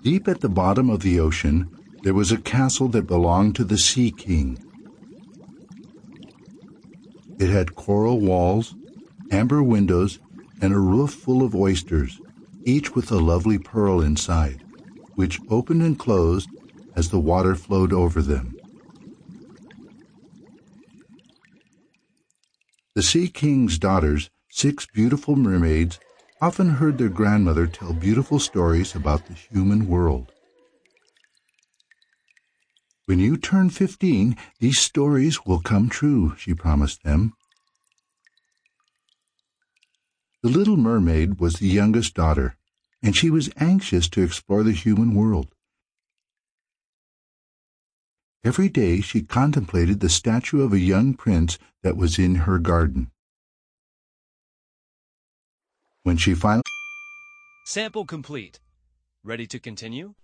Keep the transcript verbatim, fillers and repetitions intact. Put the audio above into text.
Deep at the bottom of the ocean, there was a castle that belonged to the Sea King. It had coral walls, amber windows, and a roof full of oysters, each with a lovely pearl inside, which opened and closed as the water flowed over them. The Sea King's daughters, six beautiful mermaids, often heard their grandmother tell beautiful stories about the human world. "When you turn fifteen, these stories will come true," she promised them. The little mermaid was the youngest daughter, and she was anxious to explore the human world. Every day she contemplated the statue of a young prince that was in her garden. When she finally... Sample complete. Ready to continue?